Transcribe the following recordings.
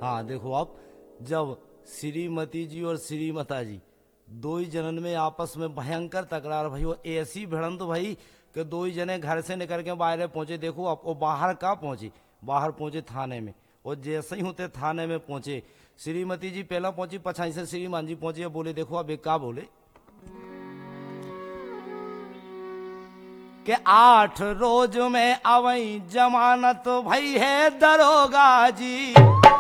हाँ देखो आप, जब श्रीमती जी और श्रीमता जी दो ही जनन में आपस में भयंकर तकरार भाई, वो ऐसी भिड़ंत भाई कि दो ही जने घर से निकल के बाहर पहुंचे। देखो आप, वो बाहर कहाँ पहुंचे, बाहर पहुंचे थाने में। और जैसे ही होते थाने में पहुंचे, श्रीमती जी पहला पहुंची, पछाई से श्रीमान जी पहुंचे। बोले देखो अब एक का बोले कि 8 रोज में अवई जमानत भई है दरोगा जी,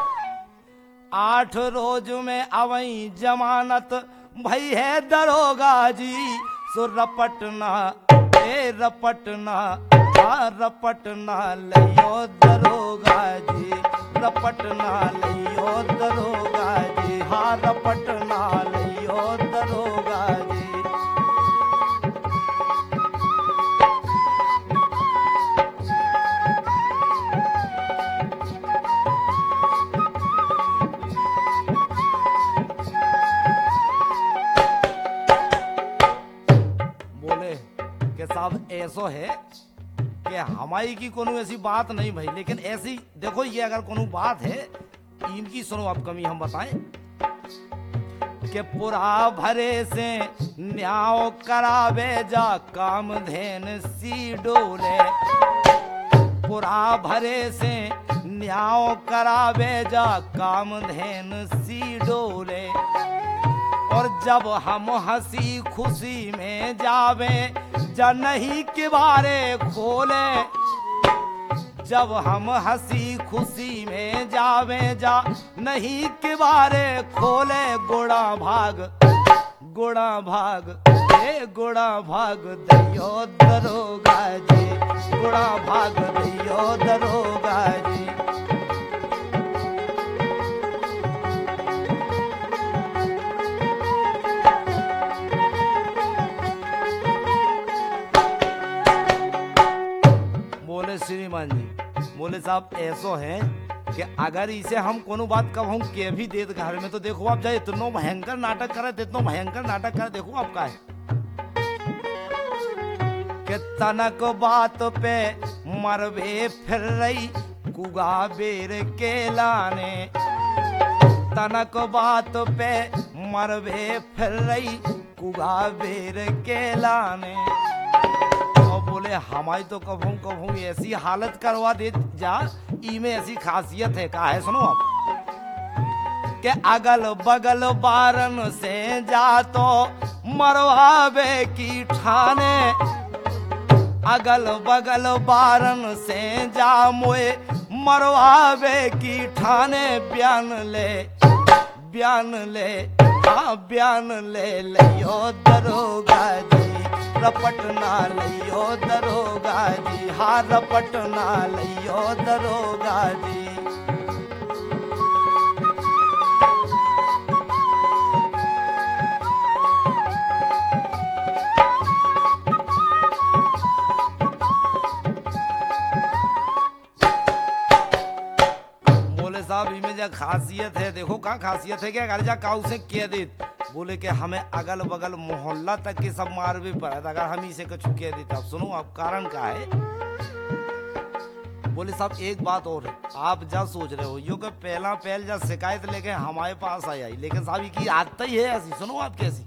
8 रोज में अवई जमानत भई है दरोगा जी। सो रपटना रपटना रपटना लियो दरोगा जी, रपटना लियो दरोगा जी, हाँ रपटना लियो दरोगा जी। बोले कि साहब ऐसो है कि हमारी की कोनो ऐसी बात नहीं भाई, लेकिन ऐसी देखो ये अगर कोनो बात है इनकी सुनो आप कमी हम बताएं कि पुरा भरे से न्याय करावे जा कामधेन सी डोले, पुरा भरे से न्याय करावे जा कामधेन सी डोले। और जब हम हंसी खुशी में जावे जा नहीं के बारे खोले, जब हम हंसी खुशी में जावे जा नहीं के बारे खोले। गोड़ा भाग गोड़ा भाग दियो दरोगा जी, गोड़ा भाग दियो दरोगा जी। बोले श्रीमान जी, बोले साहब ऐसो है कि अगर इसे हम कोनो बात कब हम के भी देत घर में, तो देखो आप जाए इतनो भयंकर नाटक करे, इतनो भयंकर नाटक करे। देखो आप का है कि तनक बात पे मरबे फिर रही कुगा बेर के लाने, तनक बात पे मरबे फिर रही कुगा बेर के लाने। बोले हमारी तो कभू ऐसी हालत करवा दे जा, इमें ऐसी खासियत है। का है सुनो आप कि अगल बगल बारन से जा तो मरवावे की ठाने, अगल बगल बारन से जा मोए मरवावे की ठाने। बयान ले लियो दरोगा जी, रपटना लियो दरोगा जी, हाँ रपटना लियो दरोगा जी। बोले साहब इमें जा खासियत है, देखो क्या खासियत है कि अगर जा काऊ से कह दे, बोले कि हमें अगल बगल मोहल्ला तक के सब मार भी पड़ा था अगर हम इसे कुछ कह देते। अब सुनो आप कारण क्या है। बोले साहब एक बात और है, आप जा सोच रहे हो यो कि पहल जा शिकायत लेके हमारे पास आई, लेकिन साहब की आदत ही है ऐसी। सुनो आप कैसी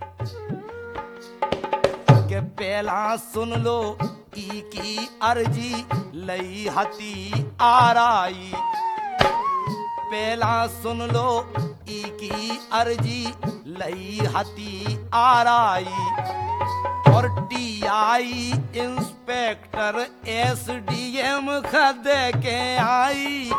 कि पहला सुन लो ई की अर्जी लई हती आराई, पहला सुन लो ई की अर्जी लई हती आराई। और टीआई इंस्पेक्टर एसडीएम खदे के आई।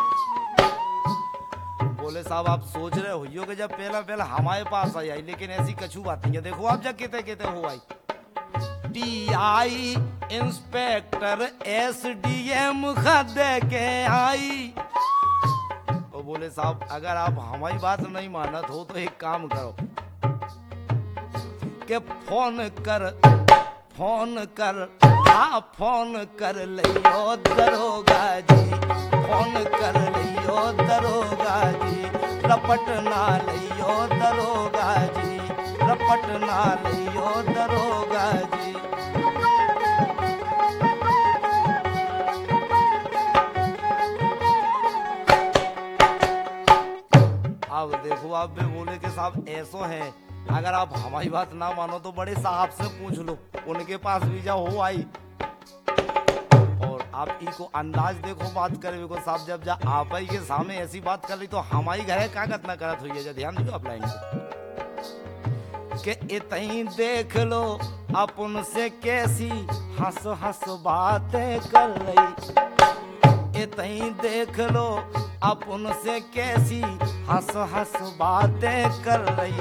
बोले साहब आप सोच रहे हो यो कि जब पहला हमारे पास आई, लेकिन ऐसी कछू बात नहीं है। देखो आप जब कहते हो आई टीआई इंस्पेक्टर एसडीएम खदे के आई। तो बोले साहब अगर आप हमारी बात नहीं मानत हो तो एक काम करो कि फोन कर लियो दरोगा जी, फोन कर लियो दरोगा जी, रपटना लियो दरोगा जी, रपटना लियो दरोगा जी। जवाब में बोले कि साहब ऐसो है, अगर आप हमारी बात ना मानो तो बड़े साहब से पूछ लो, उनके पास वीजा हो आई। और आप इको अंदाज देखो बात करे को साहब, जब जा आप ही के सामने ऐसी बात कर ली तो हमारी घरे कागज ना करत हुई है। ध्यान दो आप लाइन को कि इतनी देख लो अपन से कैसी हंस हंस बातें कर रही, इतनी देख लो अपन से कैसी हंस हंस बातें कर रही।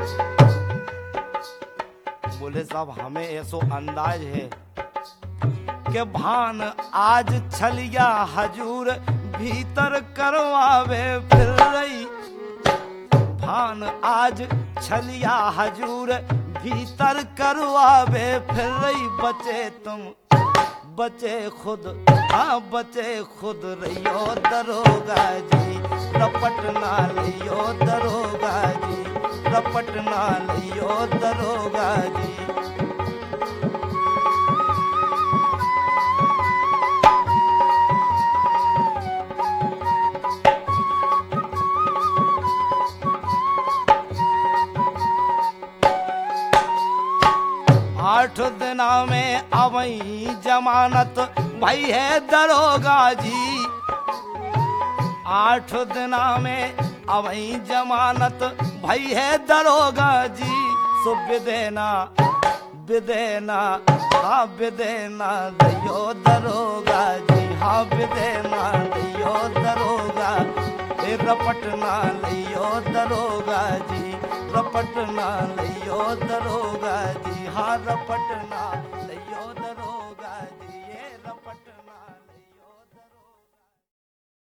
बोले साहब हमें ऐसो अंदाज है कि भान आज छलिया हजूर भीतर करवावे फिर रही, भान आज छलिया हजूर भीतर करवावे फिर रही। बचे तुम बचे खुद, हाँ बचे खुद रहियो दरोगा जी, रपट ना लियो दरोगा जी, रपट ना लियो दरोगा जी। 8 दिना में अवई जमानत भाई है दरोगा जी, 8 दिना में अवई जमानत भाई है दरोगा जी। सो विदेना विदेना हाँ विदेना दियो दरोगा जी, हाँ विदेना दियो दरोगा, रपटना लियो दरोगा जी, रपटना लियो दरोगा जी, हाँ रपटना